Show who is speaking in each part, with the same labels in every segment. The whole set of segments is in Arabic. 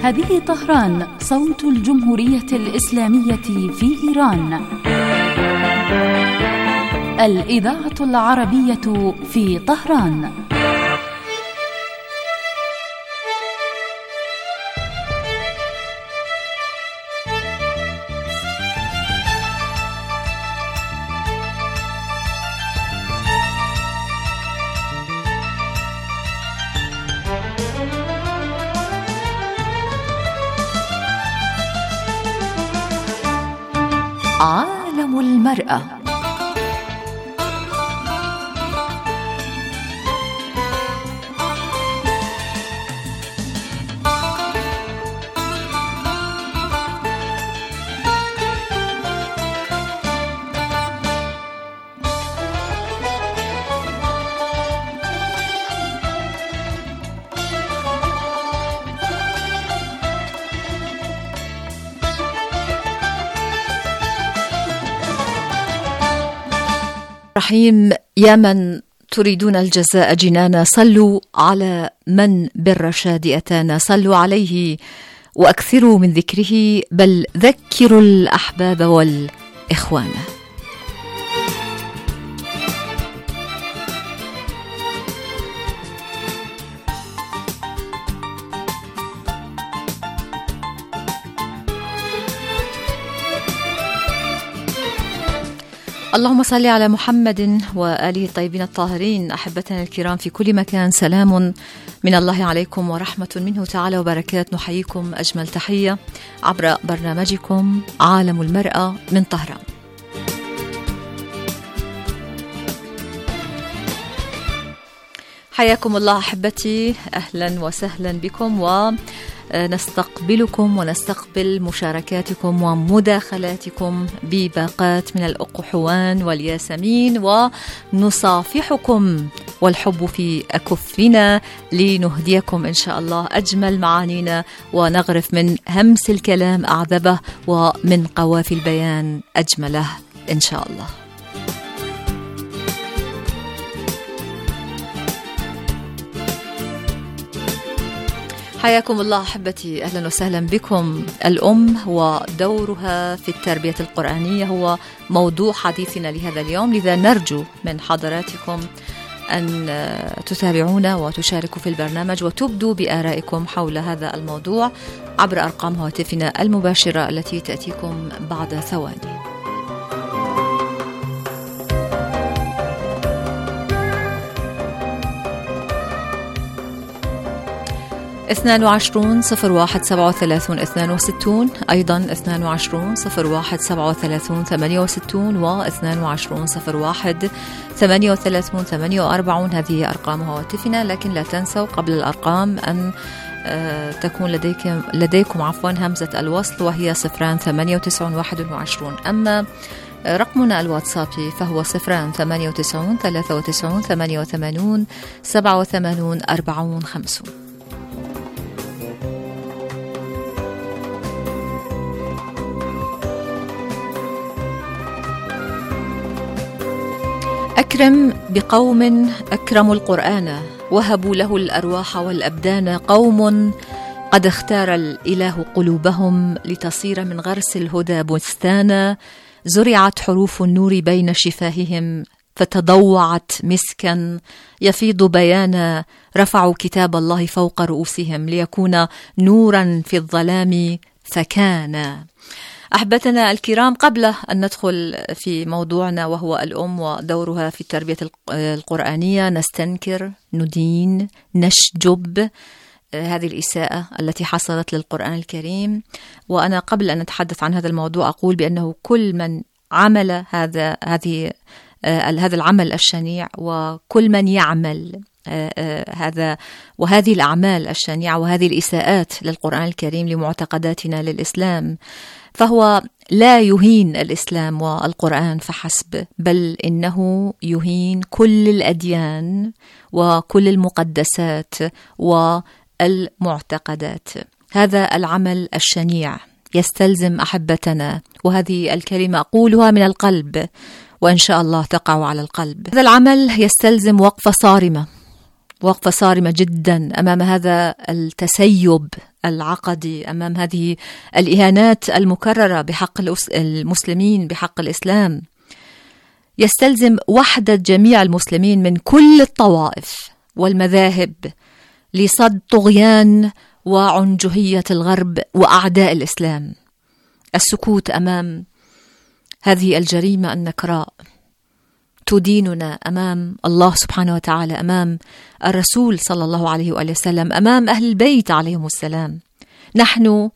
Speaker 1: هذه طهران، صوت الجمهورية الإسلامية في إيران. الإذاعة العربية في طهران. عالم المرأة.
Speaker 2: رحيم. يا من تريدون الجزاء جنانا، صلوا على من بالرشاد أتانا، صلوا عليه وأكثروا من ذكره، بل ذكروا الأحباب والإخوان. اللهم صل على محمد وآله الطيبين الطاهرين. أحبتنا الكرام في كل مكان، سلام من الله عليكم ورحمة منه تعالى وبركات. نحييكم أجمل تحية عبر برنامجكم عالم المرأة من طهران. حياكم الله أحبتي، أهلا وسهلا بكم، ونستقبلكم ونستقبل مشاركاتكم ومداخلاتكم بباقات من الأقحوان والياسمين، ونصافحكم والحب في أكفنا لنهديكم إن شاء الله أجمل معانينا، ونغرف من همس الكلام أعذبه ومن قوافي البيان أجمله إن شاء الله. حياكم الله أحبتي، أهلا وسهلا بكم. الأم ودورها في التربية القرآنية هو موضوع حديثنا لهذا اليوم، لذا نرجو من حضراتكم أن تتابعونا وتشاركوا في البرنامج وتبدوا بآرائكم حول هذا الموضوع عبر أرقام هواتفنا المباشرة التي تأتيكم بعد ثواني. 22 01 37 62، أيضا 22 01 37 68 و 22 01 38 48. هذه أرقام هواتفنا، لكن لا تنسوا قبل الأرقام أن تكون لديكم همزة الوصل، وهي 098 21. أما رقمنا الواتسابي فهو 098 93 88 87 54. أكرم بقوم أكرموا القرآن، وهبوا له الأرواح والأبدان، قوم قد اختار الإله قلوبهم لتصير من غرس الهدى بستانا، زرعت حروف النور بين شفاههم فتضوعت مسكا يفيض بيانا، رفعوا كتاب الله فوق رؤوسهم ليكون نورا في الظلام فكان. أحبتنا الكرام، قبل أن ندخل في موضوعنا وهو الأم ودورها في التربية القرآنية، نستنكر، ندين، نشجب هذه الإساءة التي حصلت للقرآن الكريم. وأنا قبل أن نتحدث عن هذا الموضوع أقول بأنه كل من عمل هذا العمل الشنيع، وكل من يعمل وهذه الأعمال الشنيعة وهذه الإساءات للقرآن الكريم لمعتقداتنا للإسلام، فهو لا يهين الإسلام والقرآن فحسب، بل إنه يهين كل الأديان وكل المقدسات والمعتقدات. هذا العمل الشنيع يستلزم أحبتنا، وهذه الكلمة أقولها من القلب وإن شاء الله تقع على القلب، هذا العمل يستلزم وقفة صارمة جدا أمام هذا التسيب العقدي، أمام هذه الإهانات المكررة بحق المسلمين، بحق الإسلام، يستلزم وحدة جميع المسلمين من كل الطوائف والمذاهب لصد طغيان وعنجهية الغرب وأعداء الإسلام. السكوت أمام هذه الجريمة النكراء تديننا أمام الله سبحانه وتعالى، أمام الرسول صلى الله عليه وآله وسلم، أمام أهل البيت عليهم السلام. نحن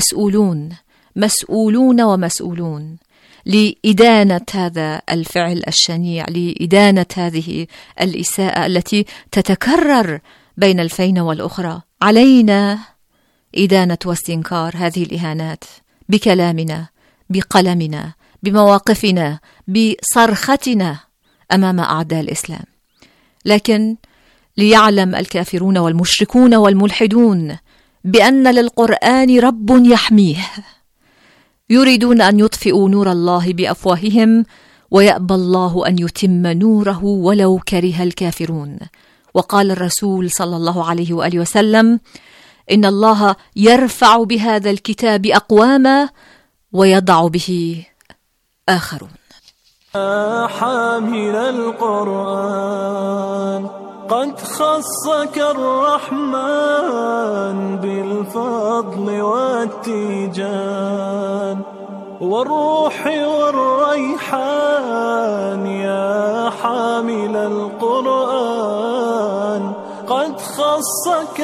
Speaker 2: مسؤولون ومسؤولون لإدانة هذا الفعل الشنيع، لإدانة هذه الإساءة التي تتكرر بين الفينة والأخرى. علينا إدانة واستنكار هذه الإهانات بكلامنا، بقلمنا، بمواقفنا، بصرختنا أمام أعداء الإسلام. لكن ليعلم الكافرون والمشركون والملحدون بأن للقرآن رب يحميه، يريدون أن يطفئوا نور الله بأفواههم ويأبى الله أن يتم نوره ولو كره الكافرون. وقال الرسول صلى الله عليه وآله وسلم: إن الله يرفع بهذا الكتاب أقواما ويضع به آخرون.
Speaker 3: حامل القرآن قد خصك الرحمن بالفضل والتيجان والروح والريحان. يا حامل القرآن قد خصك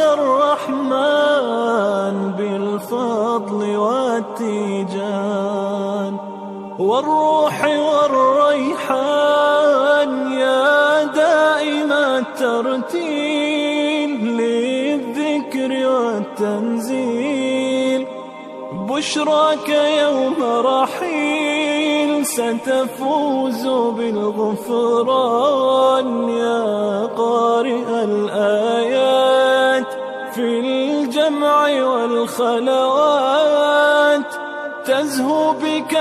Speaker 3: الرحمن بالفضل والتيجان والروح والريحان. يا دائم الترتيل للذكر والتنزيل، بشراك يوم رحيل ستفوز بالغفران. يا قارئ الآيات في الجمع والخلوات، تزهو بك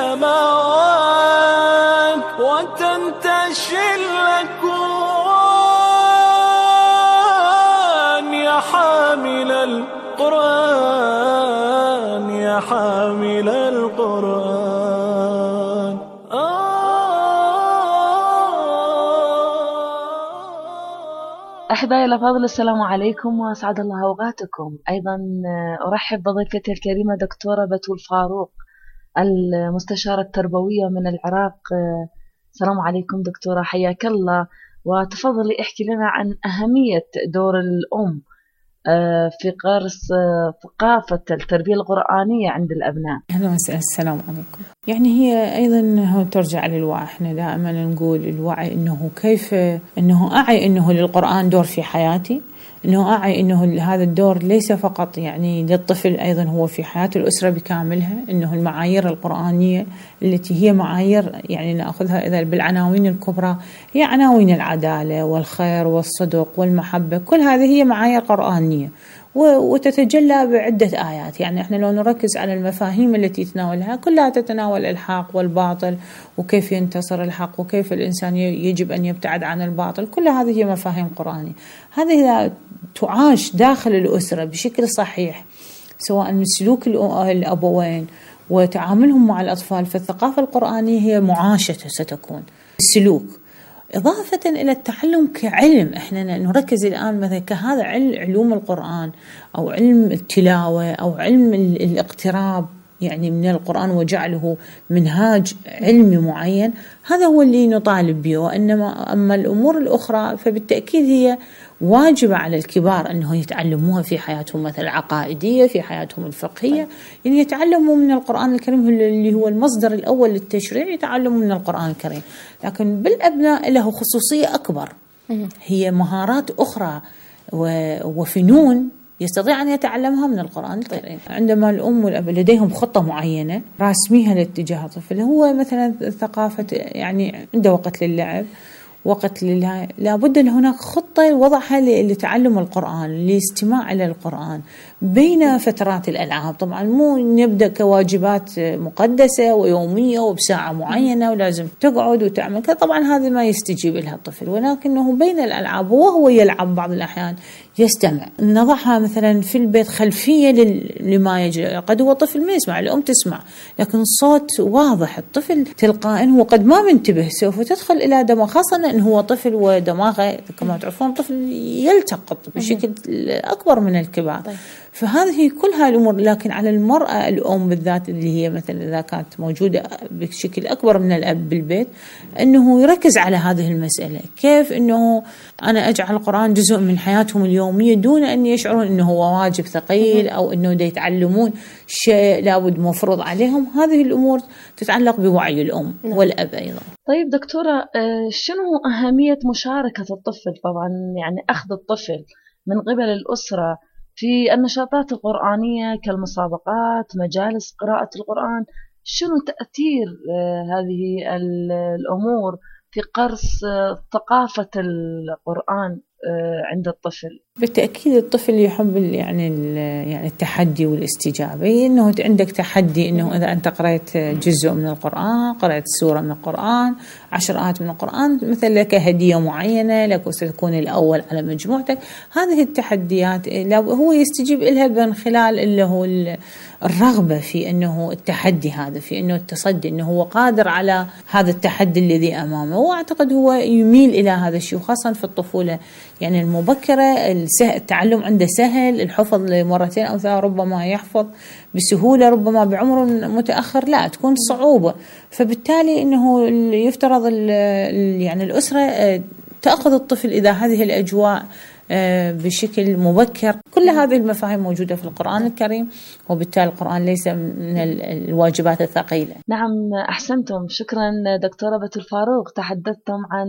Speaker 3: السماوات وتنتشي الأكوان. يا حامل القرآن، يا حامل القرآن.
Speaker 4: أحبائي الأفاضل، السلام عليكم وأسعد الله أوقاتكم. أيضا أرحب بضيفتي الكريمة دكتورة بتول فاروق، المستشارة التربوية من العراق. السلام عليكم دكتورة، حياك الله، وتفضلي احكي لنا عن أهمية دور الأم في غرس ثقافة التربية القرآنية عند الأبناء.
Speaker 5: أهلا وسهلا. السلام عليكم. يعني هي أيضا ترجع للوعي. احنا دائما نقول الوعي إنه كيف إنه أعي إنه للقرآن دور في حياتي، إنه أعي إنه هذا الدور ليس فقط يعني للطفل، أيضا هو في حياة الأسرة بكاملها. إنه المعايير القرآنية التي هي معايير يعني نأخذها إذا بالعناوين الكبرى هي عناوين العدالة والخير والصدق والمحبة، كل هذه هي معايير قرآنية وتتجلى بعدة آيات. يعني احنا لو نركز على المفاهيم التي تتناولها كلها تتناول الحق والباطل وكيف ينتصر الحق وكيف الإنسان يجب أن يبتعد عن الباطل، كل هذه هي مفاهيم قرآنية. هذه تعاش داخل الأسرة بشكل صحيح، سواء من سلوك الأبوين وتعاملهم مع الأطفال. فالثقافة القرآنية هي معاشة ستكون السلوك، إضافة إلى التعلم كعلم. إحنا نركز الآن مثلا كهذا علوم القرآن أو علم التلاوة أو علم الاقتراب يعني من القرآن وجعله منهاج علمي معين، هذا هو اللي نطالب به. أما الأمور الأخرى فبالتأكيد هي واجبة على الكبار أنه يتعلموها في حياتهم، مثل العقائدية، في حياتهم الفقهية، يعني يتعلموا من القرآن الكريم اللي هو المصدر الأول للتشريع، يتعلموا من القرآن الكريم. لكن بالأبناء له خصوصية أكبر، هي مهارات أخرى وفنون يستطيع أن يتعلمها من القرآن الكريم. عندما الأم والأب لديهم خطة معينة راسميها لاتجاه الطفل، هو مثلا ثقافة يعني عنده وقت للعب وقت لابد أن هناك خطة وضعها لتعلم القرآن، لاستماع إلى القرآن بين فترات الألعاب. طبعا مو نبدأ كواجبات مقدسة ويومية وبساعة معينة ولازم تقعد وتعمل كذا، طبعا هذا ما يستجيب لها الطفل، ولكنه بين الألعاب وهو يلعب بعض الأحيان يستمع. نضعها مثلا في البيت خلفية لما يجري، قد هو طفل ما يسمع، الأم تسمع لكن الصوت واضح، الطفل تلقائيا هو قد ما منتبه سوف تدخل إلى دماغه، خاصة أنه هو طفل ودماغه كما تعرفون طفل يلتقط بشكل أكبر من الكبار. فهذه كلها الأمور. لكن على المرأة الأم بالذات اللي هي مثلا إذا كانت موجودة بشكل أكبر من الأب بالبيت، أنه يركز على هذه المسألة، كيف أنه أنا أجعل القرآن جزء من حياتهم اليومية دون أن يشعرون أنه هو واجب ثقيل أو أنه يتعلمون شيء لابد مفروض عليهم. هذه الأمور تتعلق بوعي الأم والأب أيضا.
Speaker 4: طيب دكتورة، شنو أهمية مشاركة الطفل، طبعا يعني أخذ الطفل من قبل الأسرة في النشاطات القرآنية كالمسابقات، مجالس قراءة القرآن؟ شنو تأثير هذه الأمور في قرص ثقافة القرآن عند الطفل؟
Speaker 5: بالتأكيد الطفل يحب يعني التحدي والاستجابة، إنه عندك تحدي إنه إذا أنت قرأت جزء من القرآن، قرأت سورة من القرآن، 10 آيات من القرآن، مثل لك هدية معينة لك وستكون الأول على مجموعتك. هذه التحديات هو يستجيب لها من خلال اللي هو الرغبة في إنه التحدي هذا، في إنه التصدي، إنه هو قادر على هذا التحدي الذي أمامه، وأعتقد هو يميل إلى هذا الشيء، خاصة في الطفولة يعني المبكرة. التعلم عنده سهل، الحفظ لمرتين أو 3 ربما يحفظ بسهولة، ربما بعمر متأخر لا تكون صعوبة. فبالتالي إنه يفترض يعني الأسرة تأخذ الطفل إذا هذه الأجواء بشكل مبكر. كل هذه المفاهيم موجودة في القرآن الكريم، وبالتالي القرآن ليس من الواجبات الثقيلة.
Speaker 4: نعم، أحسنتم. شكرا دكتورة بتول فاروق. تحدثتم عن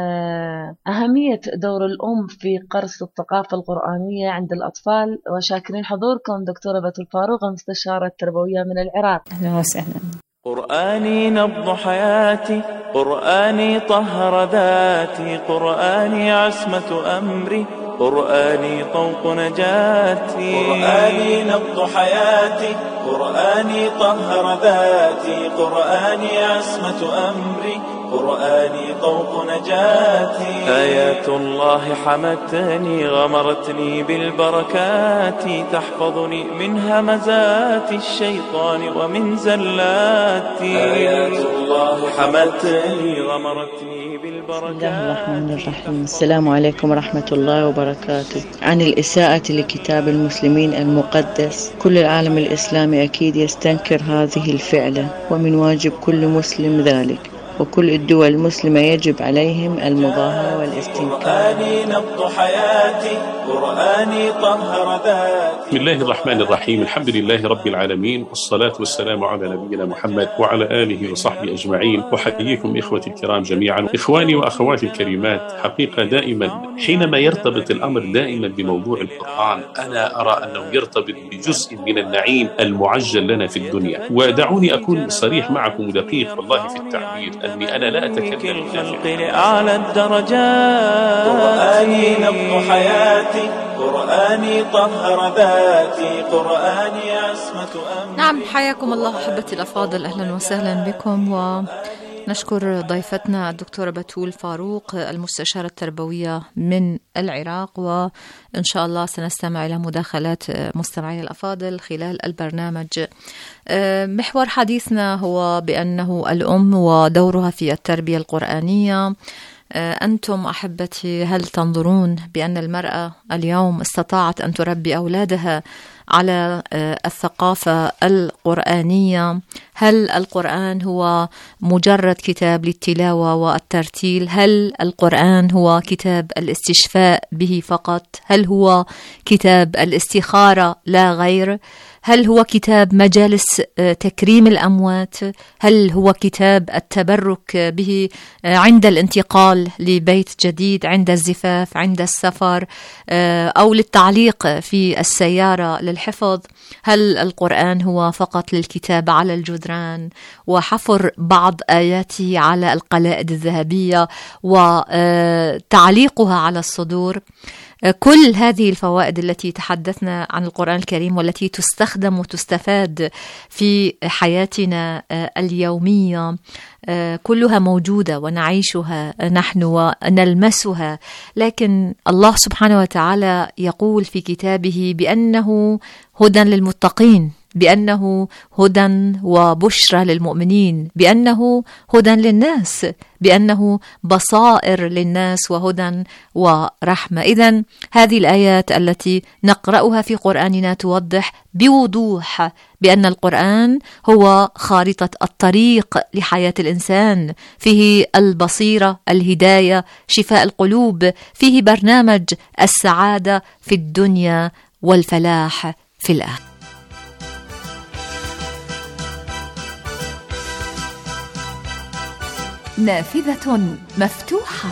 Speaker 4: أهمية دور الأم في قرص الثقافة القرآنية عند الأطفال، وشاكرين حضوركم دكتورة بتول فاروق المستشارة التربوية من العراق.
Speaker 5: أهلا وسهلا.
Speaker 3: قرآني نبض حياتي، قرآني طهر ذاتي، قرآني عصمة أمري، قرآني طوق نجاتي. قرآني نبض حياتي، قرآني طهر ذاتي، قرآني عصمة أمري، قرآني طوق نجاتي. آيات الله حمتني، غمرتني بالبركات، تحفظني من همزات الشيطان ومن زلاتي. آيات الله حمتني، غمرتني بالبركات.
Speaker 6: بسم الله الرحمن الرحيم. السلام عليكم ورحمة الله وبركاته. عن الإساءة لكتاب المسلمين المقدس، كل العالم الإسلامي أكيد يستنكر هذه الفعلة، ومن واجب كل مسلم ذلك، وكل الدول المسلمة يجب عليهم المظاهرة والاستنكار.
Speaker 3: قرآني نبض حياتي، قرآني طهر ذاتي.
Speaker 7: بسم الله الرحمن الرحيم. الحمد لله رب العالمين، والصلاة والسلام على نبينا محمد وعلى آله وصحبه أجمعين. وحييكم إخوتي الكرام جميعا. إخواني وأخواتي الكريمات، حقيقة دائما حينما يرتبط الأمر دائما بموضوع القرآن، أنا أرى أنه يرتبط بجزء من النعيم المعجل لنا في الدنيا. ودعوني أكون صريح معكم ودقيق والله في التعبير، أني أنا لا أتكلم
Speaker 3: الخلق لأعلى الدرجات. قرآني نبض حياتي، قرآني طهر ذاتي، قرآني عصمة أمري.
Speaker 2: نعم، حياكم الله أحبتي الأفاضل، أهلا وسهلا بكم. ونشكر ضيفتنا الدكتورة بتول فاروق المستشارة التربوية من العراق، وإن شاء الله سنستمع إلى مداخلات مستمعي الأفاضل خلال البرنامج. محور حديثنا هو بأنه الأم ودورها في التربية القرآنية. أنتم أحبتي هل تنظرون بأن المرأة اليوم استطاعت أن تربي أولادها على الثقافة القرآنية؟ هل القرآن هو مجرد كتاب للتلاوة والترتيل؟ هل القرآن هو كتاب الاستشفاء به فقط؟ هل هو كتاب الاستخارة لا غير؟ هل هو كتاب مجالس تكريم الأموات؟ هل هو كتاب التبرك به عند الانتقال لبيت جديد، عند الزفاف، عند السفر، أو للتعليق في السيارة للحفظ؟ هل القرآن هو فقط للكتابة على الجدران وحفر بعض آياته على القلائد الذهبية وتعليقها على الصدور؟ كل هذه الفوائد التي تحدثنا عن القرآن الكريم والتي تستخدم وتستفاد في حياتنا اليومية كلها موجودة ونعيشها نحن ونلمسها، لكن الله سبحانه وتعالى يقول في كتابه بأنه هدى للمتقين، بأنه هدى وبشرى للمؤمنين، بأنه هدى للناس، بأنه بصائر للناس وهدى ورحمة. إذن هذه الآيات التي نقرأها في قرآننا توضح بوضوح بأن القرآن هو خارطة الطريق لحياة الإنسان، فيه البصيرة، الهداية، شفاء القلوب، فيه برنامج السعادة في الدنيا والفلاح في الآخرة.
Speaker 1: نافذة مفتوحة.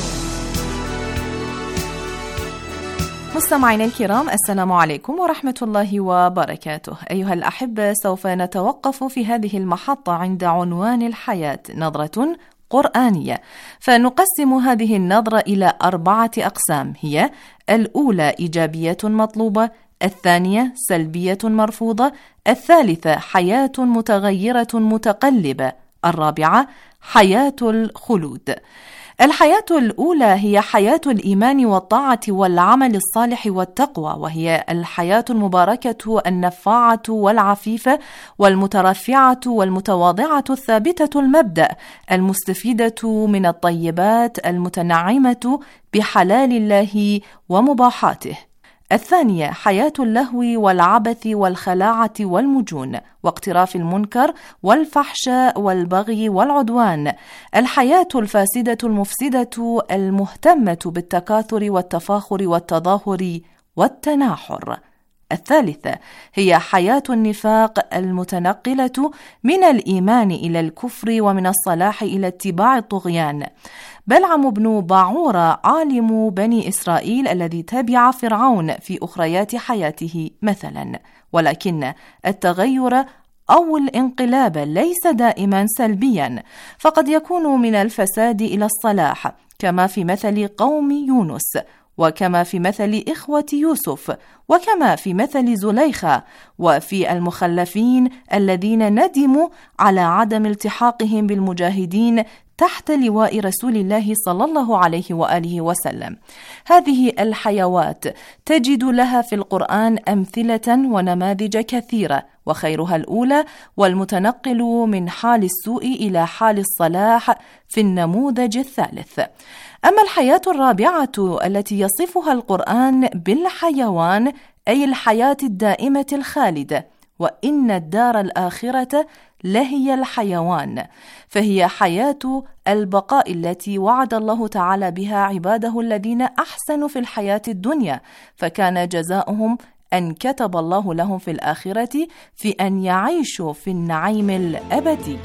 Speaker 8: مستمعينا الكرام، السلام عليكم ورحمة الله وبركاته. أيها الأحبة، سوف نتوقف في هذه المحطة عند عنوان الحياة، نظرة قرآنية، فنقسم هذه النظرة إلى 4 أقسام، هي: الأولى إيجابية مطلوبة، الثانية سلبية مرفوضة، الثالثة حياة متغيرة متقلبة، الرابعة حياة الخلود. الحياة الأولى هي حياة الإيمان والطاعة والعمل الصالح والتقوى، وهي الحياة المباركة النفاعة والعفيفة والمترفعة والمتواضعة الثابتة المبدأ، المستفيدة من الطيبات المتنعمة بحلال الله ومباحاته. الثانية حياة اللهو والعبث والخلاعة والمجون واقتراف المنكر والفحشاء والبغي والعدوان، الحياة الفاسدة المفسدة المهتمة بالتكاثر والتفاخر والتظاهر والتناحر. الثالثة هي حياة النفاق المتنقلة من الإيمان إلى الكفر ومن الصلاح إلى اتباع الطغيان. بلعم بن باعورة عالم بني إسرائيل الذي تبع فرعون في أخريات حياته مثلا، ولكن التغير أو الانقلاب ليس دائما سلبيا، فقد يكون من الفساد إلى الصلاح، كما في مثل قوم يونس، وكما في مثل إخوة يوسف، وكما في مثل زليخة، وفي المخلفين الذين ندموا على عدم التحاقهم بالمجاهدين تحت لواء رسول الله صلى الله عليه وآله وسلم. هذه الحيوات تجد لها في القرآن أمثلة ونماذج كثيرة، وخيرها الأولى والمتنقل من حال السوء إلى حال الصلاح في النموذج الثالث. أما الحياة الرابعة التي يصفها القرآن بالحيوان، أي الحياة الدائمة الخالدة، وإن الدار الآخرة لهي الحيوان، فهي حياة البقاء التي وعد الله تعالى بها عباده الذين أحسنوا في الحياة الدنيا، فكان جزاؤهم أن كتب الله لهم في الآخرة في أن يعيشوا في النعيم الأبدي.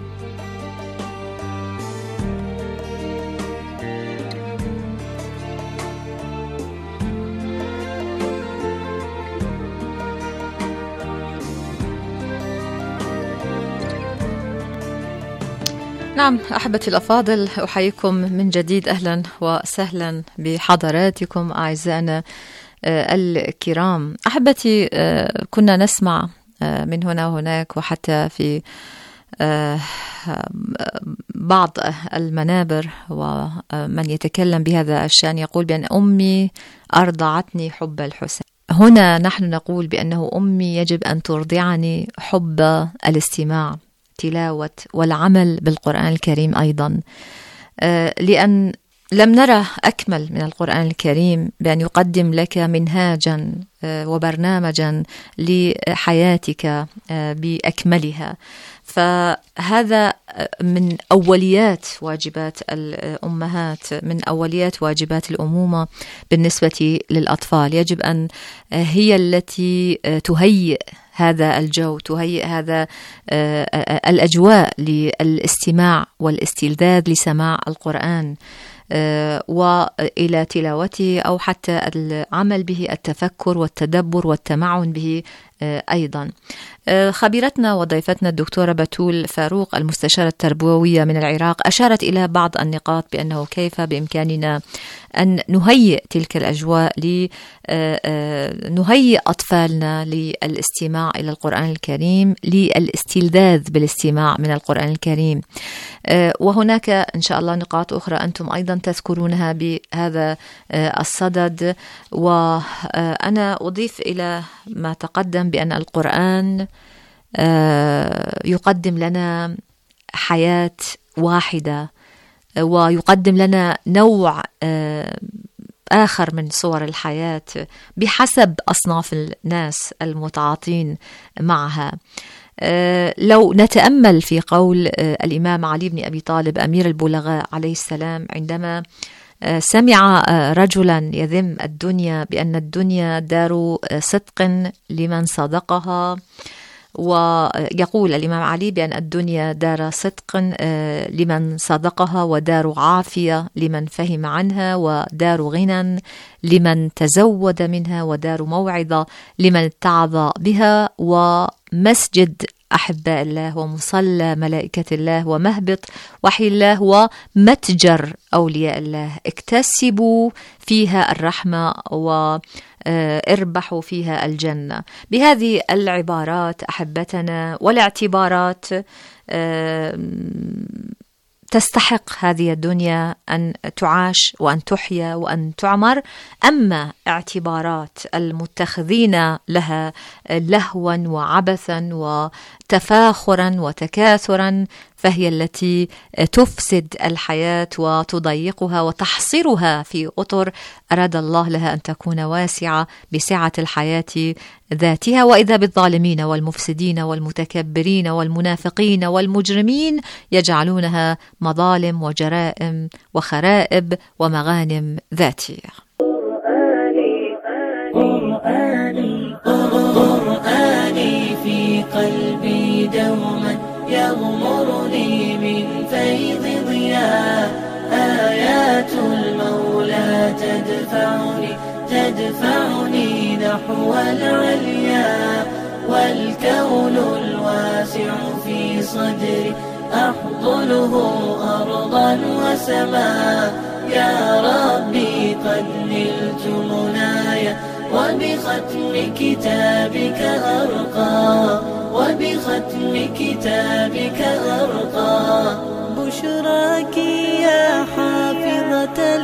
Speaker 2: نعم أحبتي الأفاضل، أحييكم من جديد، أهلا وسهلا بحضراتكم أعزائنا الكرام. أحبتي، كنا نسمع من هنا وهناك وحتى في بعض المنابر ومن يتكلم بهذا الشأن يقول بأن أمي أرضعتني حب الحسين. هنا نحن نقول بأنه أمي يجب أن ترضعني حب الاستماع، تلاوة والعمل بالقرآن الكريم أيضا، لأن لم نرى أكمل من القرآن الكريم بأن يقدم لك منهاجا وبرنامجا لحياتك بأكملها. فهذا من أوليات واجبات الأمهات، من أوليات واجبات الأمومة بالنسبة للأطفال. يجب أن هي التي تهيئ هذا الجو، تهيئ هذا الأجواء للاستماع والاستلذاذ لسماع القرآن وإلى تلاوته، أو حتى العمل به، التفكر والتدبر والتمعن به أيضا. خبيرتنا وضيفتنا الدكتورة بتول فاروق المستشارة التربوية من العراق أشارت إلى بعض النقاط بأنه كيف بإمكاننا أن نهيئ تلك الأجواء، نهيئ أطفالنا للاستماع إلى القرآن الكريم، للاستلذاذ بالاستماع من القرآن الكريم. وهناك إن شاء الله نقاط أخرى أنتم أيضا تذكرونها بهذا الصدد. وأنا أضيف إلى ما تقدم بأن القرآن يقدم لنا حياة واحدة، ويقدم لنا نوع آخر من صور الحياة بحسب أصناف الناس المتعاطين معها. لو نتأمل في قول الإمام علي بن أبي طالب أمير البلغاء عليه السلام عندما سمع رجلا يذم الدنيا بأن الدنيا دار صدق لمن صدقها، ويقول الإمام علي بأن الدنيا دار صدق لمن صدقها، ودار عافية لمن فهم عنها، ودار غنى لمن تزود منها، ودار موعظة لمن اتعظ بها، ومسجد أحباء الله، ومصلى ملائكة الله، ومهبط وحي الله، ومتجر أولياء الله. اكتسبوا فيها الرحمة واربحوا فيها الجنة. بهذه العبارات أحبتنا والاعتبارات تستحق هذه الدنيا أن تعاش وأن تحيا وأن تعمر. أما اعتبارات المتخذين لها لهوا وعبثا وتفاخرا وتكاثرا فهي التي تفسد الحياة وتضيقها وتحصرها في أطر أراد الله لها أن تكون واسعة بسعة الحياة ذاتها. وإذا بالظالمين والمفسدين والمتكبرين والمنافقين والمجرمين يجعلونها مظالم وجرائم وخرائب ومغانم ذاتية.
Speaker 9: قرآني في قلبي دوما يغمرني من فيض ضياء، آيات المولى تدفعني نحو العليا، والكون الواسع في صدري أحضنه أرضا وسماء. يا ربي قد نلت منايا، وبختم كتابك أرقى، وبختم كتابك أرقى. بشراك يا حافظة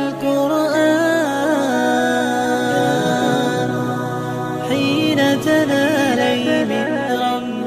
Speaker 9: القرآن حين تنالي من رب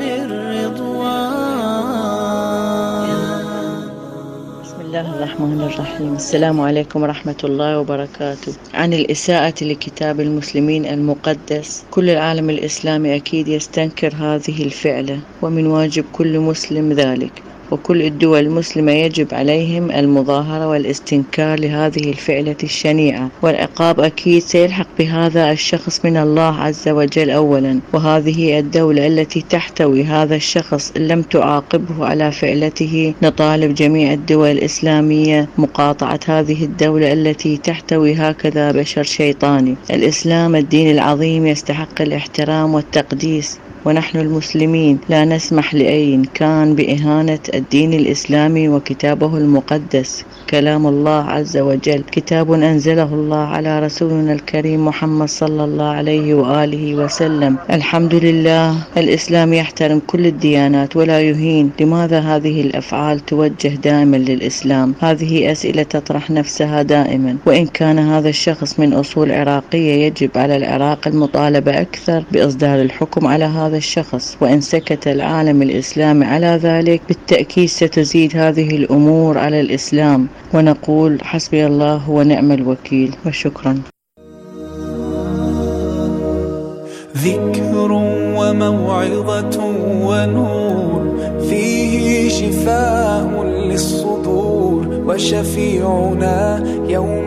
Speaker 9: الرضوان.
Speaker 6: بسم الله الرحمن الرحيم. السلام عليكم ورحمة الله وبركاته. عن الإساءة لكتاب المسلمين المقدس، كل العالم الإسلامي أكيد يستنكر هذه الفعلة، ومن واجب كل مسلم ذلك، وكل الدول المسلمة يجب عليهم المظاهرة والاستنكار لهذه الفعلة الشنيعة، والعقاب أكيد سيلحق بهذا الشخص من الله عز وجل أولا. وهذه الدولة التي تحتوي هذا الشخص إن لم تعاقبه على فعلته، نطالب جميع الدول الإسلامية مقاطعة هذه الدولة التي تحتوي هكذا بشر شيطاني. الإسلام الدين العظيم يستحق الاحترام والتقديس، ونحن المسلمين لا نسمح لأي كان بإهانة الدين الإسلامي وكتابه المقدس. كلام الله عز وجل كتاب أنزله الله على رسولنا الكريم محمد صلى الله عليه وآله وسلم. الحمد لله الإسلام يحترم كل الديانات ولا يهين. لماذا هذه الأفعال توجه دائما للإسلام؟ هذه أسئلة تطرح نفسها دائما. وإن كان هذا الشخص من أصول عراقية، يجب على العراق المطالبة أكثر بإصدار الحكم على هذا الشخص. وإن سكت العالم الإسلامي على ذلك، بالتأكيد ستزيد هذه الأمور على الإسلام. ونقول حسبي الله ونعم الوكيل، وشكرا.
Speaker 3: ذكر وموعظة ونور، فيه شفاء للصدور، وشفيعنا يوم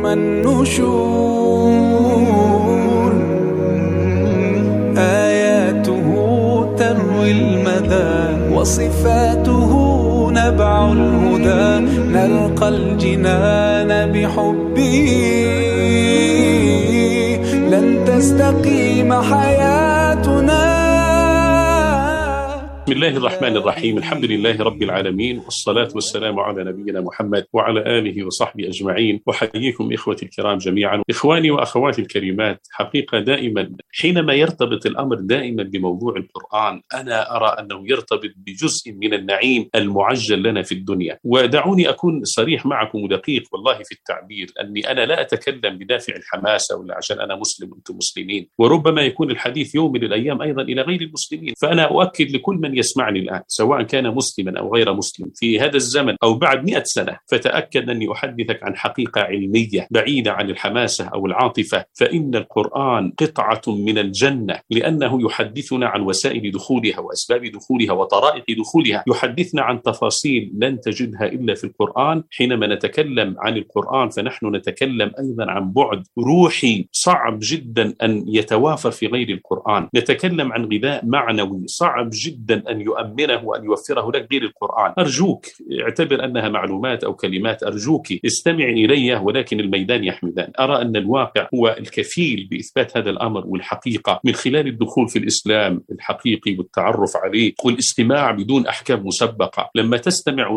Speaker 3: النشور. آياته يروي المدى وصفاته نبع الهدى نلقى الجنان بحبه لن تستقيم حياتنا.
Speaker 7: بسم الله الرحمن الرحيم. الحمد لله رب العالمين، والصلاة والسلام على نبينا محمد وعلى آله وصحبه أجمعين. أحييكم إخوتي الكرام جميعا، إخواني وأخواتي الكريمات. حقيقة دائما حينما يرتبط الأمر دائما بموضوع القرآن، أنا أرى أنه يرتبط بجزء من النعيم المعجل لنا في الدنيا. ودعوني أكون صريح معكم ودقيق والله في التعبير، أني أنا لا أتكلم بدافع الحماسة ولا عشان أنا مسلم وأنتم مسلمين، وربما يكون الحديث يوم من الأيام أيضا إلى غير المسلمين. فأنا أؤكد لكل من يسمعني الآن سواء كان مسلما أو غير مسلم في هذا الزمن أو بعد 100 سنة، فتأكد أني أحدثك عن حقيقة علمية بعيدة عن الحماسة أو العاطفة. فإن القرآن قطعة من الجنة، لأنه يحدثنا عن وسائل دخولها وأسباب دخولها وطرائق دخولها، يحدثنا عن تفاصيل لن تجدها إلا في القرآن. حينما نتكلم عن القرآن فنحن نتكلم أيضا عن بعد روحي صعب جدا أن يتوافر في غير القرآن. نتكلم عن غذاء معنوي صعب جدا أن يؤمنه وأن يوفره لك غير القرآن. أرجوك اعتبر أنها معلومات أو كلمات، أرجوك استمع إلي، ولكن الميدان يحمدان. أرى أن الواقع هو الكفيل بإثبات هذا الأمر والحقيقة من خلال الدخول في الإسلام الحقيقي والتعرف عليه والاستماع بدون أحكام مسبقة. لما تستمع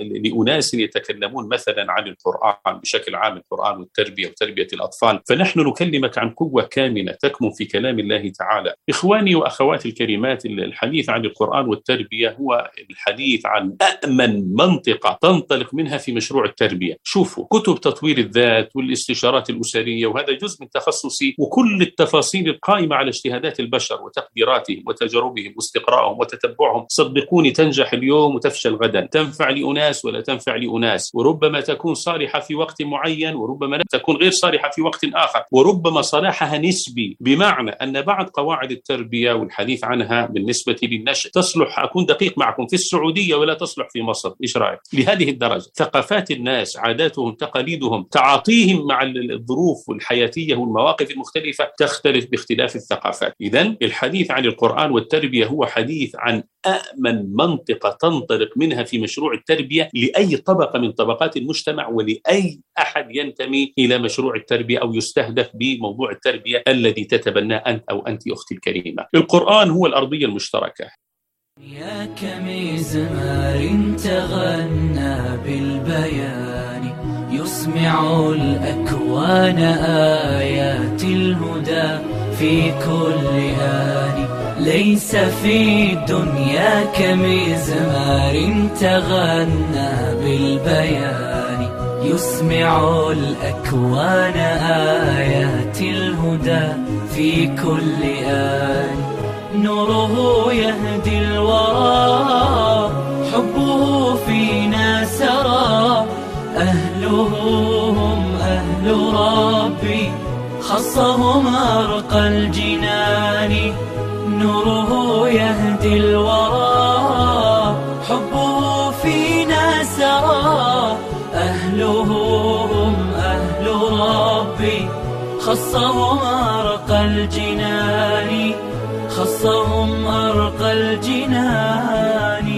Speaker 7: لأناس يتكلمون مثلا عن القرآن بشكل عام، القرآن والتربية وتربية الأطفال، فنحن نكلمك عن قوة كامنة تكمن في كلام الله تعالى. إخواني وأخواتي الكريمات، الحديث عن القرآن والتربية هو الحديث عن أأمن منطقة تنطلق منها في مشروع التربية. شوفوا كتب تطوير الذات والاستشارات الأسرية، وهذا جزء من تخصصي، وكل التفاصيل القائمة على اجتهادات البشر وتقديراتهم وتجاربهم واستقراءهم وتتبعهم. صدقوني تنجح اليوم وتفشل غدا، تنفع لأناس ولا تنفع لأناس، وربما تكون صالحة في وقت معين وربما لا تكون غير صالحة في وقت آخر، وربما صلاحها نسبي، بمعنى أن بعض قواعد التربية والحديث عنها بالنسبة للنشء تصلح، أكون دقيق معكم، في السعودية ولا تصلح في مصر. إيش رأيك؟ لهذه الدرجة ثقافات الناس، عاداتهم، تقاليدهم، تعاطيهم مع الظروف الحياتية والمواقف المختلفة تختلف باختلاف الثقافات. إذن الحديث عن القرآن والتربية هو حديث عن أأمن منطقة تنطلق منها في مشروع التربية لأي طبقة من طبقات المجتمع ولأي أحد ينتمي إلى مشروع التربية أو يستهدف بموضوع التربية الذي تتبناه أنت أو أنت أختي الكريمة. القرآن هو الأرضية المشتركة.
Speaker 9: يا كمزمار تغنى بالبيان يسمع الأكوان آيات الهدى في كل آن. ليس في الدنيا كمزمار تغنى بالبيان يسمع الأكوان آيات الهدى في كل آن. نوره يهدي الورى حبه فينا سرى. أهله هم أهل ربي خصهم أرقى الجنان. نوره يهدي الورى حبه فينا سرى. أهله هم أهل ربي خصهم أرقى الجنان. خصهم أرقى الجنان.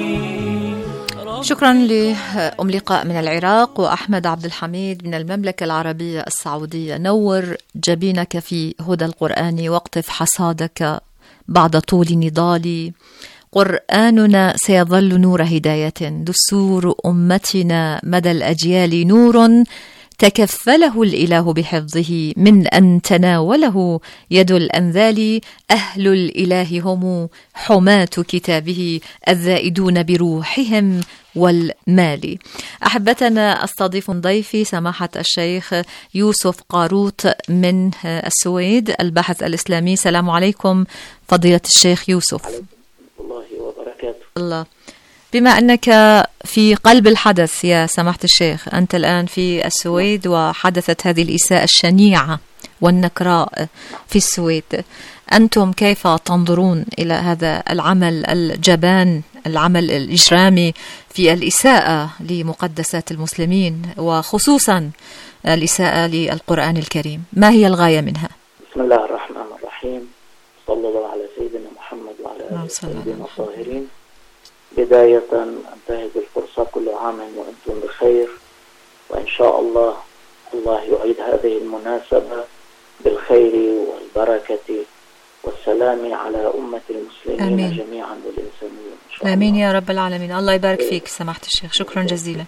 Speaker 2: شكرا لأم لقاء من العراق وأحمد عبد الحميد من المملكة العربية السعودية. نور جبينك في هدى القرآن واقطف حصادك بعد طول نضال. قرآننا سيظل نور هداية، دستور أمتنا مدى الأجيال نور تكفله الإله بحفظه من أن تناوله يد الأنذال. أهل الإله هم حماة كتابه الذائدون بروحهم والمال. أحبتنا، أستضيف ضيفي سماحة الشيخ يوسف قاروط من السويد، الباحث الإسلامي. السلام عليكم فضيلة الشيخ يوسف.
Speaker 10: الله وبركاته.
Speaker 2: الله. بما أنك في قلب الحدث يا سماحة الشيخ، أنت الآن في السويد وحدثت هذه الإساءة الشنيعة والنكراء في السويد، أنتم كيف تنظرون إلى هذا العمل الجبان، العمل الإجرامي في الإساءة لمقدسات المسلمين وخصوصا الإساءة للقرآن الكريم؟ ما هي الغاية منها؟
Speaker 10: بسم الله الرحمن الرحيم، صلى الله على سيدنا محمد وعلى آله الطيبين الطاهرين. بداية أنتهز الفرصة كل عام وأنتم بخير، وإن شاء الله يعيد هذه المناسبة بالخير والبركة والسلام على أمة المسلمين
Speaker 2: آمين.
Speaker 10: جميعا والإنسانية إن شاء
Speaker 2: آمين
Speaker 10: الله.
Speaker 2: يا رب العالمين. الله يبارك فيك سماحة الشيخ، شكرا جزيلا.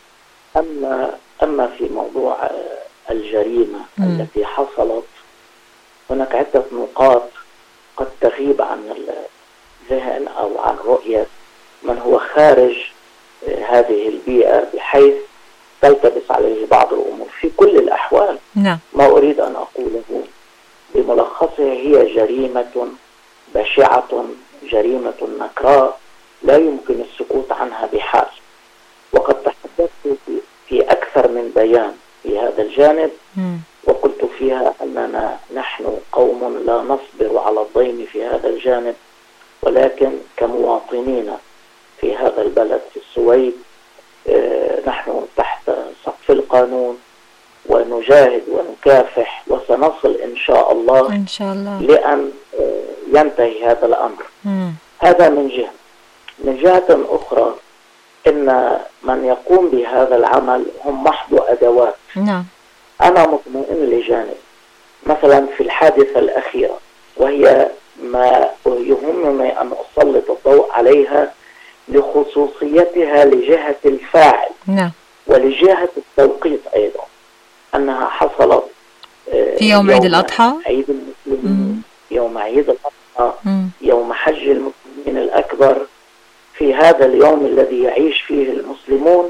Speaker 10: أما في موضوع الجريمة التي حصلت، هناك عدة نقاط قد تغيب عن الذهن أو عن رؤية من هو خارج هذه البيئة، بحيث تلتبس عليه بعض الأمور. في كل الأحوال ما أريد أن أقوله بملخصه هي جريمة بشعة، جريمة نكراء لا يمكن السكوت عنها بحال. وقد تحدثت في أكثر من بيان في هذا الجانب، وقلت فيها أننا نحن قوم لا نصبر على الضيم في هذا الجانب، ولكن كمواطنين في هذا البلد في السويد نحن تحت سقف القانون، ونجاهد ونكافح، وسنصل إن شاء الله لأن ينتهي هذا الأمر. هذا من جهة. من جهة أخرى، إن من يقوم بهذا العمل هم محض أدوات. أنا مطمئن لجانب، مثلا في الحادثة الأخيرة، وهي ما يهمني أن أسلط الضوء عليها لخصوصيتها لجهة الفاعل ولجهة التوقيت أيضا، أنها حصلت
Speaker 2: في يوم عيد الأضحى،
Speaker 10: عيد المسلمين، يوم عيد الأضحى، يوم حج المسلمين الأكبر. في هذا اليوم الذي يعيش فيه المسلمون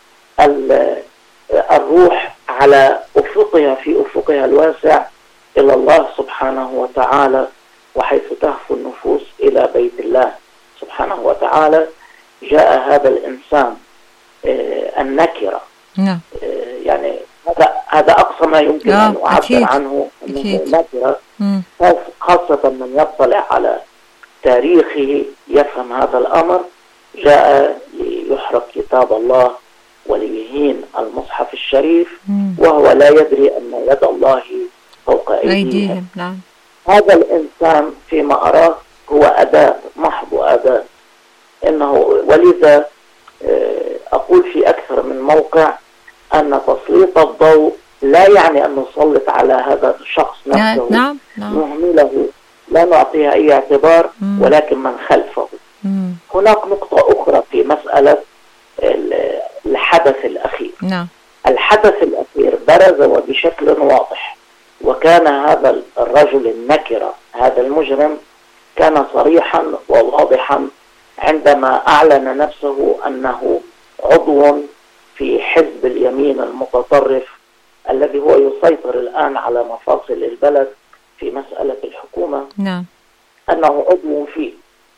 Speaker 10: الروح على أفقها، في أفقها الواسع إلى الله سبحانه وتعالى، وحيث تهفو النفوس إلى بيت الله سبحانه وتعالى، جاء هذا الإنسان النكرة. يعني هذا أقصى ما يمكن أن أعبر عنه، نكرة، خاصة من يطلع على تاريخه يفهم هذا الأمر. جاء ليحرق كتاب الله وليهين المصحف الشريف، وهو لا يدري أن يد الله فوق أيديهم. هذا الإنسان فيما أراه هو أداة، محض أداة. إنه ولذا أقول في أكثر من موقع أن تسليط الضوء لا يعني أن نسلط على هذا الشخص نفسه، نهمله، لا نعطيها أي اعتبار، ولكن من خلفه. هناك نقطة أخرى في مسألة الحدث الأخير. الحدث الأخير برز وبشكل واضح، وكان هذا الرجل النكرة، هذا المجرم، كان صريحا وواضحا عندما أعلن نفسه أنه عضو في حزب اليمين المتطرف الذي هو يسيطر الآن على مفاصل البلد في مسألة الحكومة. أنه عضو فيه،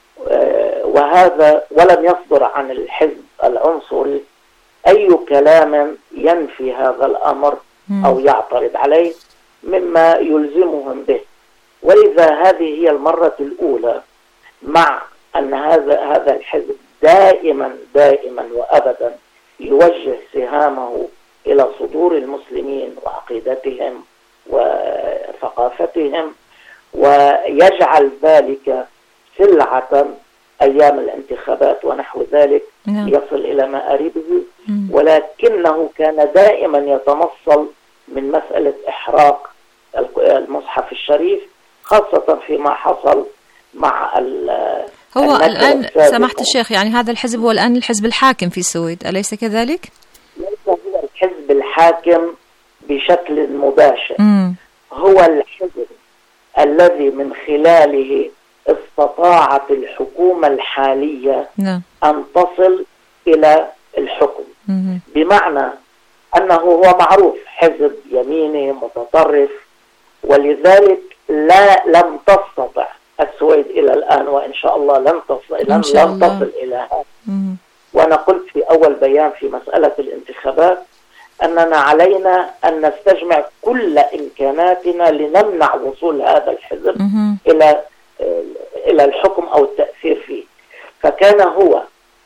Speaker 10: وهذا ولم يصدر عن الحزب العنصري أي كلام ينفي هذا الأمر أو يعترض عليه مما يلزمهم به. ولذا هذه هي المرة الأولى مع أن هذا الحزب دائما وأبدا يوجه سهامه إلى صدور المسلمين وعقيدتهم وثقافتهم، ويجعل ذلك سلعة أيام الانتخابات ونحو ذلك يصل إلى مآربه. ولكنه كان دائما يتمصل من مسألة إحراق المصحف الشريف، خاصة فيما حصل مع
Speaker 2: هو الآن سماحة الشيخ، يعني هذا الحزب هو الآن الحزب الحاكم في السويد، أليس كذلك؟
Speaker 10: ليس هو الحزب الحاكم بشكل مباشر، هو الحزب الذي من خلاله استطاعت الحكومة الحالية أن تصل إلى الحكم. بمعنى أنه هو معروف حزب يميني متطرف، ولذلك لم تستطع السويد إلى الآن، وإن شاء الله لن تصل إلى هذا. وأنا قلت في أول بيان في مسألة الانتخابات أننا علينا أن نستجمع كل إمكاناتنا لنمنع وصول هذا الحزب إلى الحكم أو التأثير فيه. فكان هو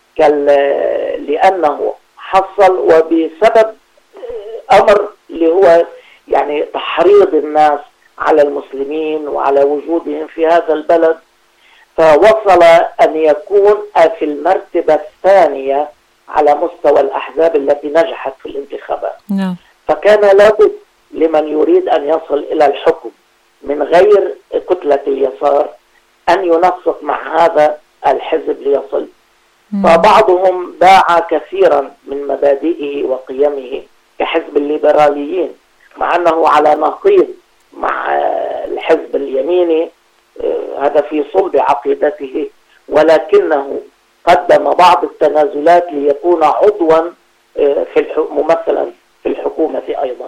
Speaker 10: لأنه حصل، وبسبب أمر اللي هو يعني تحريض الناس على المسلمين وعلى وجودهم في هذا البلد، فوصل أن يكون في المرتبة الثانية على مستوى الأحزاب التي نجحت في الانتخابات. فكان لابد لمن يريد أن يصل إلى الحكم من غير كتلة اليسار أن ينسق مع هذا الحزب ليصل. فبعضهم باع كثيرا من مبادئه وقيمه كحزب الليبراليين، مع أنه على نقيض مع الحزب اليميني، هذا في صلب عقيدته، ولكنه قدم بعض التنازلات ليكون عضوا ممثلا في الحكومة أيضا.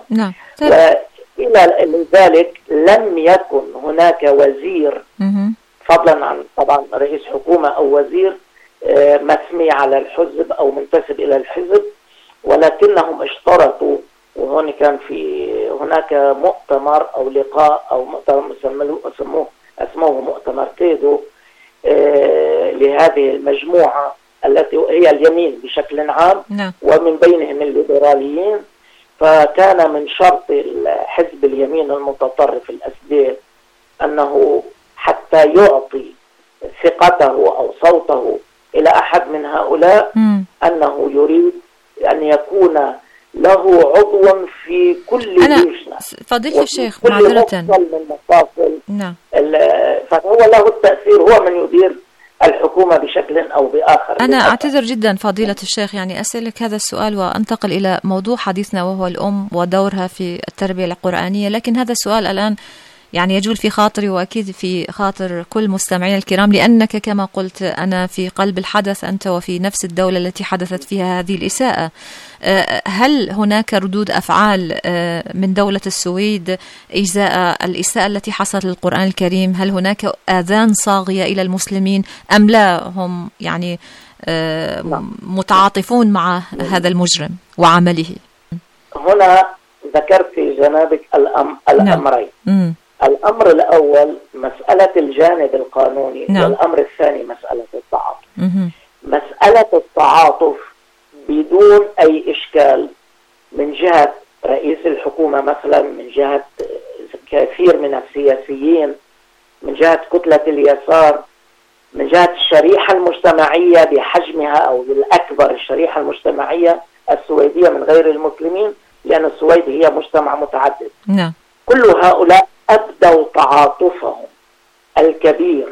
Speaker 10: وإلى ذلك لم يكن هناك وزير فضلا عن طبعا رئيس حكومة أو وزير مسمي على الحزب أو منتسب إلى الحزب، ولكنهم اشترطوا، وهون كان في هناك مؤتمر أو لقاء أو مؤتمر اسموه مؤتمر كيدو لهذه المجموعة التي هي اليمين بشكل عام ومن بينهم الليبراليين. فكان من شرط حزب اليمين المتطرف الأسدي أنه حتى يعطي ثقته أو صوته إلى أحد من هؤلاء أنه يريد أن يكون له عضوا في كل لجنة.
Speaker 2: فضيلة الشيخ معذرة
Speaker 10: من مفاصل فهو له التأثير، هو من يدير الحكومة بشكل أو بآخر.
Speaker 2: أنا أعتذر جدا فضيلة الشيخ، يعني أسألك هذا السؤال وأنتقل إلى موضوع حديثنا وهو الأم ودورها في التربية القرآنية، لكن هذا السؤال الآن يعني يجول في خاطري وأكيد في خاطر كل مستمعين الكرام، لأنك كما قلت أنا في قلب الحدث، أنت وفي نفس الدولة التي حدثت فيها هذه الإساءة. هل هناك ردود أفعال من دولة السويد إزاء الإساءة التي حصلت للقرآن الكريم؟ هل هناك آذان صاغية إلى المسلمين أم لا هم يعني متعاطفون مع هذا المجرم وعمله؟
Speaker 10: هنا ذكرت في جنابك الأمرين. الأمر الأول مسألة الجانب القانوني، والأمر الثاني مسألة التعاطف. مسألة التعاطف بدون أي إشكال من جهة رئيس الحكومة مثلا، من جهة كثير من السياسيين، من جهة كتلة اليسار، من جهة الشريحة المجتمعية بحجمها أو بالأكبر الشريحة المجتمعية السويدية من غير المسلمين، لأن السويد هي مجتمع متعدد. كل هؤلاء أبدوا تعاطفهم الكبير،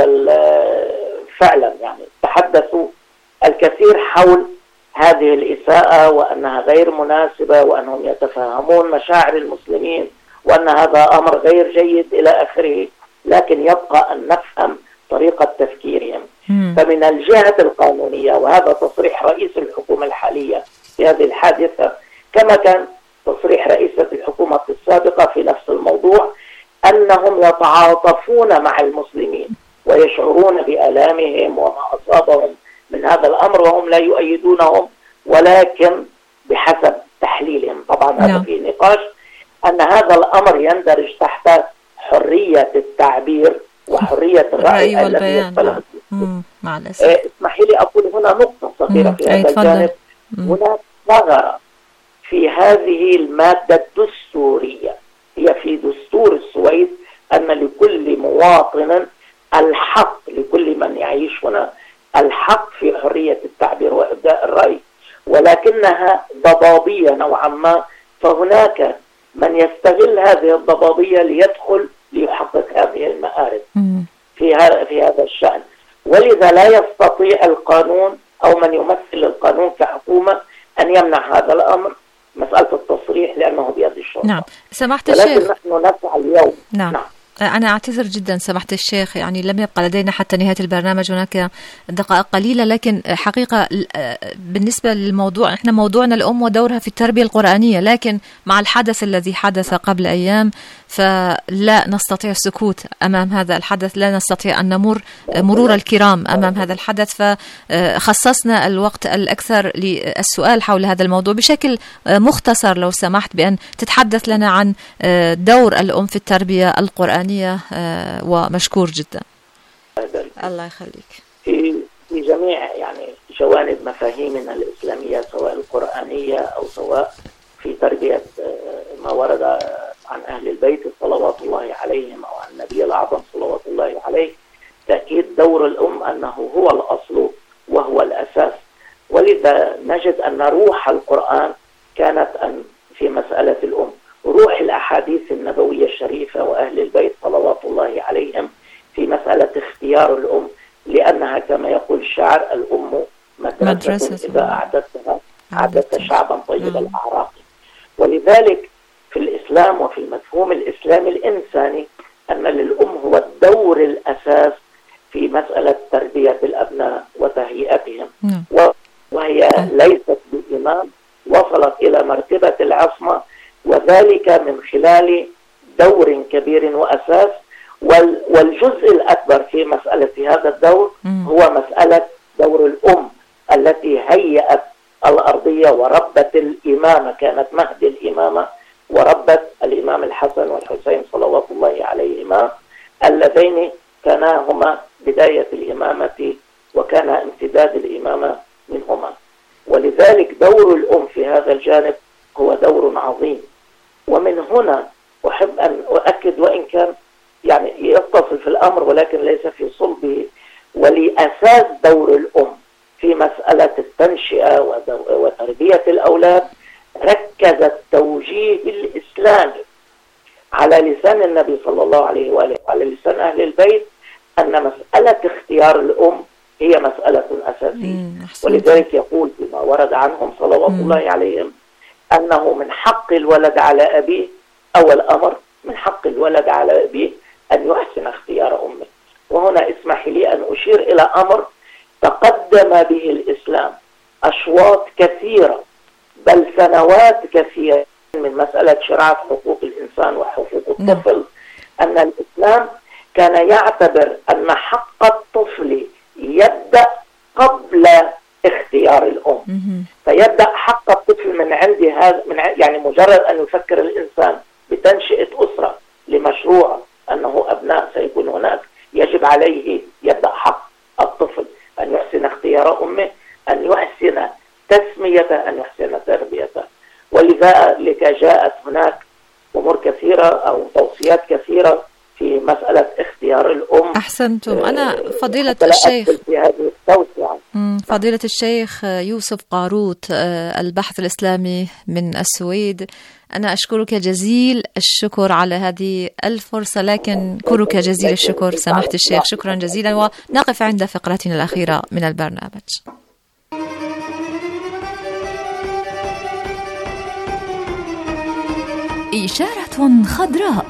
Speaker 10: وفعلا يعني تحدثوا الكثير حول هذه الإساءة وأنها غير مناسبة، وأنهم يتفهمون مشاعر المسلمين، وأن هذا أمر غير جيد إلى آخره. لكن يبقى أن نفهم طريقة تفكيرهم. فمن الجهة القانونية، وهذا تصريح رئيس الحكومة الحالية في هذه الحادثة كما كان تصريح رئيسة الحكومة السابقة في نفس الموضوع، أنهم يتعاطفون مع المسلمين ويشعرون بآلامهم وما أصابهم من هذا الأمر، وهم لا يؤيدونهم، ولكن بحسب تحليلهم طبعا هذا في نقاش أن هذا الأمر يندرج تحت حرية التعبير وحرية الرأي
Speaker 2: والبيان. مع الأسف
Speaker 10: اسمحي لي أقول هنا نقطة صغيرة في هذا الجانب. هناك ثغرة في هذه المادة الدستورية، هي في دستور السويد أن لكل مواطن الحق، لكل من يعيش هنا الحق في حرية التعبير وإبداء الرأي، ولكنها ضبابية نوعا ما. فهناك من يستغل هذه الضبابية ليدخل ليحقق هذه المآرب في هذا الشأن، ولذا لا يستطيع القانون أو من يمثل القانون كحكومة أن يمنع هذا الأمر، مسألة التصريح، لأنه بيد الشرطة.
Speaker 2: سمحت الشيخ،
Speaker 10: ولكن نحن نسعى اليوم.
Speaker 2: أنا أعتذر جدا سمحت الشيخ، يعني لم يبقى لدينا حتى نهاية البرنامج، هناك دقائق قليلة، لكن حقيقة بالنسبة للموضوع، إحنا موضوعنا الأم ودورها في التربية القرآنية، لكن مع الحدث الذي حدث قبل أيام فلا نستطيع السكوت أمام هذا الحدث، لا نستطيع أن نمر مرور الكرام أمام هذا الحدث، فخصصنا الوقت الأكثر للسؤال حول هذا الموضوع بشكل مختصر لو سمحت، بأن تتحدث لنا عن دور الأم في التربية القرآنية، ومشكور جدا. الله يخليك.
Speaker 10: في جميع يعني جوانب مفاهيمنا الإسلامية، سواء القرآنية أو سواء في تربية ما ورد عن أهل البيت صلوات الله عليهم أو عن النبي الأعظم صلوات الله عليه، بالتأكيد دور الأم أنه هو الأصل وهو الأساس. ولذا نجد أن روح القرآن كانت في مسألة الأم، روح الأحاديث النبوية الشريفة وأهل البيت صلوات الله عليهم في مسألة اختيار الأم، لأنها كما يقول الشاعر الأم مدرسة إذا أعددتها أعددت شعبا طيب الأعراق. ولذلك في الإسلام وفي المفهوم الإسلامي الإنساني أن للأم هو الدور الأساس في مسألة تربية الأبناء وتهيئتهم، وهي ليست بإمام، وصلت إلى مرتبة العصمة، وذلك من خلال دور كبير وأساس. والجزء الأكبر في مسألة هذا الدور هو مسألة دور الأم التي هيئت الأرضية وربت الإمامة، كانت مهد الإمامة، وربت الإمام الحسن والحسين صلوات الله عليهما اللذين كانا هما بداية الإمامة وكان امتداد الإمامة منهما. ولذلك دور الأم في هذا الجانب هو دور عظيم. ومن هنا أحب أن أؤكد، وإن كان يعني يتصل في الأمر ولكن ليس في صلبه، ولأساس دور الأم في مسألة التنشئة وتربية الأولاد ركز التوجيه الإسلامي على لسان النبي صلى الله عليه وآله وعلى لسان أهل البيت أن مسألة اختيار الأم هي مسألة أساسية. ولذلك يقول بما ورد عنهم صلوات الله عليهم أنه من حق الولد على أبيه، أول أمر من حق الولد على أبيه أن يحسن اختيار أمه. وهنا اسمح لي أن أشير إلى أمر تقدم به الإسلام أشواط كثيرة بل سنوات كثيرة من مسألة شرعة حقوق الإنسان وحقوق الطفل، أن الإسلام كان يعتبر أن حق الطفل يبدأ قبل اختيار الأم. فيبدأ حق الطفل من عند هذا، يعني مجرد أن يفكر الإنسان بتنشئة أسرة لمشروع أنه أبناء سيكون هناك، يجب عليه يبدأ حق الطفل أن يحسن اختيار أمه، أن يحسن تسميته، أن يحسن تربيته. ولذلك جاءت هناك أمور كثيرة أو توصيات كثيرة في مسألة اختيار الأم.
Speaker 2: أحسنتم. أنا فضيلة الشيخ فضيلة الشيخ يوسف قاروت البحث الإسلامي من السويد، أنا أشكرك جزيل الشكر على هذه الفرصة، لكن أشكرك جزيل الشكر سماحة الشيخ، شكرا جزيلا. ونقف عند فقرتنا الأخيرة من البرنامج.
Speaker 1: إشارة خضراء.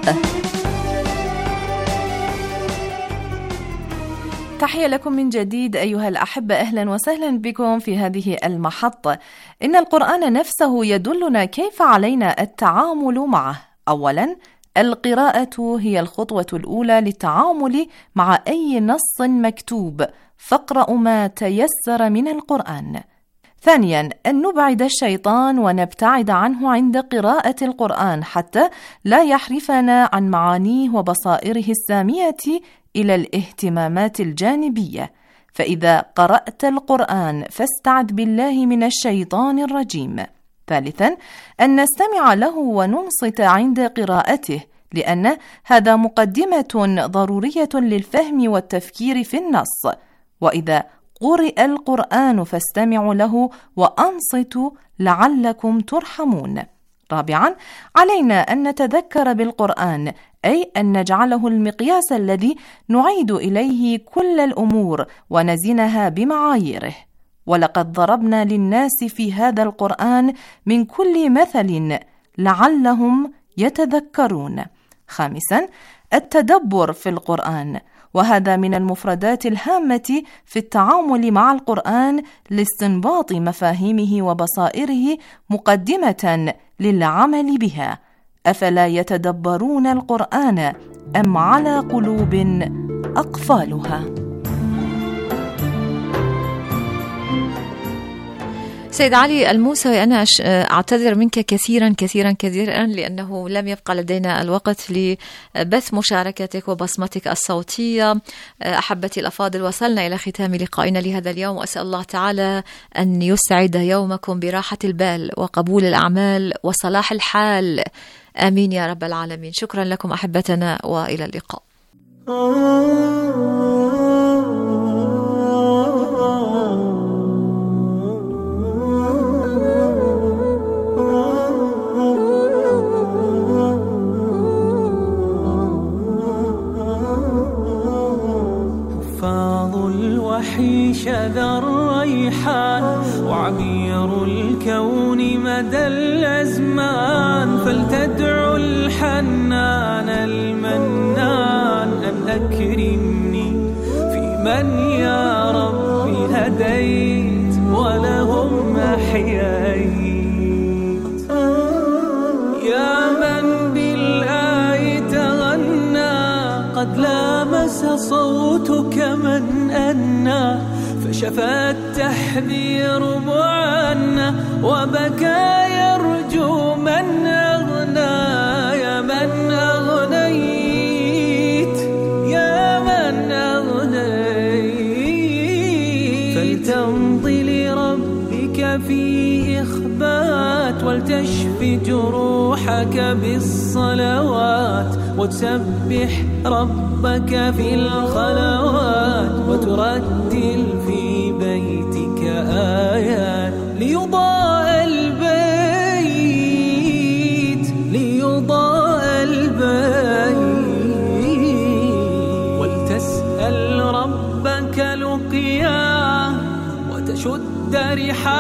Speaker 8: تحية لكم من جديد أيها الأحبة، أهلا وسهلا بكم في هذه المحطة. إن القرآن نفسه يدلنا كيف علينا التعامل معه. أولا، القراءة هي الخطوة الأولى للتعامل مع أي نص مكتوب، فاقرأوا ما تيسر من القرآن. ثانيا، أن نبعد الشيطان ونبتعد عنه عند قراءة القرآن حتى لا يحرفنا عن معانيه وبصائره السامية إلى الاهتمامات الجانبية. فإذا قرأت القرآن فاستعذ بالله من الشيطان الرجيم. ثالثا، أن نستمع له وننصت عند قراءته، لأن هذا مقدمة ضرورية للفهم والتفكير في النص. وإذا قرئ القرآن فاستمعوا له وأنصتوا لعلكم ترحمون. رابعا، علينا أن نتذكر بالقرآن، أي أن نجعله المقياس الذي نعيد إليه كل الأمور ونزنها بمعاييره. ولقد ضربنا للناس في هذا القرآن من كل مثل لعلهم يتذكرون. خامسا، التدبر في القرآن، وهذا من المفردات الهامة في التعامل مع القرآن لاستنباط مفاهيمه وبصائره مقدمة للعمل بها. أفلا يتدبرون القرآن أم على قلوب أقفالها؟
Speaker 2: سيد علي الموسوي، أنا أعتذر منك كثيرا كثيرا كثيرا لأنه لم يبقى لدينا الوقت لبث مشاركتك وبصمتك الصوتية. أحبتي الأفاضل، وصلنا إلى ختام لقائنا لهذا اليوم، وأسأل الله تعالى أن يسعد يومكم براحة البال وقبول الأعمال وصلاح الحال، آمين يا رب العالمين. شكرا لكم أحبتنا، وإلى اللقاء.
Speaker 3: تدعو الحنان المنان أن أكرمني في من يا ربي هديت ولهم أحييت. يا من بالآي تغنى قد لامس صوتك من أنى فشفى التحذير معنا وبكى يرجو من أغنى. يا من أغنيت يا من أغنيت فلتمضي لربك في إخبات ولتشفي جروحك بالصلوات وتسبح ربك في الخلوات وترتل